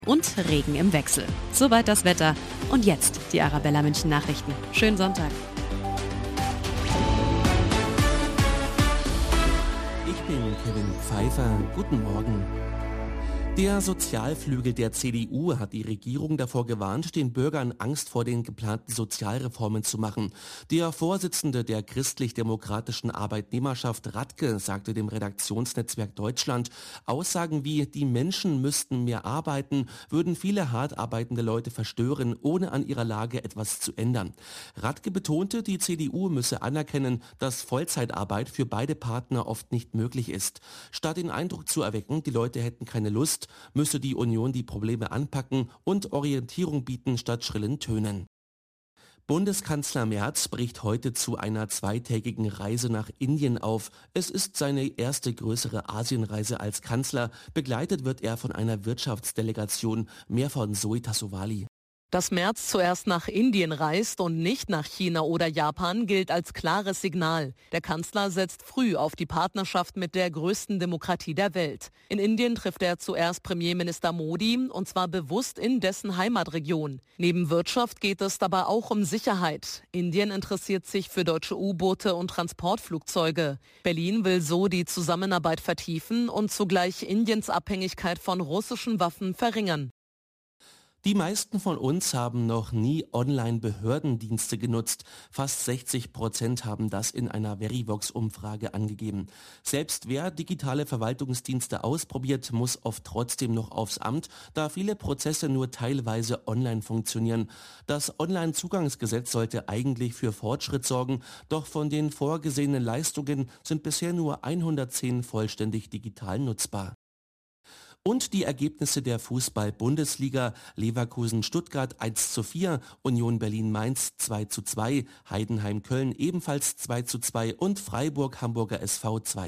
und Regen im Wechsel. Soweit das Wetter. Und jetzt die Arabella München Nachrichten. Schönen Sonntag. Ich bin Kevin Pfeiffer. Guten Morgen. Der Sozialflügel der CDU hat die Regierung davor gewarnt, den Bürgern Angst vor den geplanten Sozialreformen zu machen. Der Vorsitzende der christlich-demokratischen Arbeitnehmerschaft Radke sagte dem Redaktionsnetzwerk Deutschland, Aussagen wie die Menschen müssten mehr arbeiten, würden viele hart arbeitende Leute verstören, ohne an ihrer Lage etwas zu ändern. Radke betonte, die CDU müsse anerkennen, dass Vollzeitarbeit für beide Partner oft nicht möglich ist. Statt den Eindruck zu erwecken, die Leute hätten keine Lust, müsse die Union die Probleme anpacken und Orientierung bieten statt schrillen Tönen. Bundeskanzler Merz bricht heute zu einer zweitägigen Reise nach Indien auf. Es ist seine erste größere Asienreise als Kanzler. Begleitet wird er von einer Wirtschaftsdelegation. Mehr von Zoe Tassovali. Dass Merz zuerst nach Indien reist und nicht nach China oder Japan, gilt als klares Signal. Der Kanzler setzt früh auf die Partnerschaft mit der größten Demokratie der Welt. In Indien trifft er zuerst Premierminister Modi, und zwar bewusst in dessen Heimatregion. Neben Wirtschaft geht es dabei auch um Sicherheit. Indien interessiert sich für deutsche U-Boote und Transportflugzeuge. Berlin will so die Zusammenarbeit vertiefen und zugleich Indiens Abhängigkeit von russischen Waffen verringern. Die meisten von uns haben noch nie Online-Behördendienste genutzt. Fast 60% haben das in einer Verivox-Umfrage angegeben. Selbst wer digitale Verwaltungsdienste ausprobiert, muss oft trotzdem noch aufs Amt, da viele Prozesse nur teilweise online funktionieren. Das Online-Zugangsgesetz sollte eigentlich für Fortschritt sorgen, doch von den vorgesehenen Leistungen sind bisher nur 110 vollständig digital nutzbar. Und die Ergebnisse der Fußball-Bundesliga: Leverkusen-Stuttgart 1:4, Union Berlin-Mainz 2:2, Heidenheim-Köln ebenfalls 2:2 und Freiburg-Hamburger SV 2:2.